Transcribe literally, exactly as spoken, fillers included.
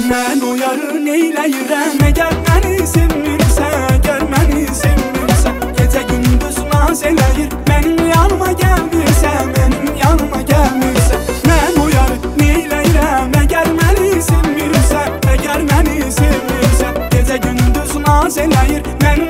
Mən o yarı neyləyirəm, əgər məni sevmirsən, əgər məni sevmirsən. Gecə gündüz naz eləyir, mənim yanıma gəlmirsən, mənim yanıma gəlmirsən. Mən o yarı neyləyirəm, əgər məni sevmirsən, əgər məni sevmirsən. Gecə gündüz naz eləyir, mənim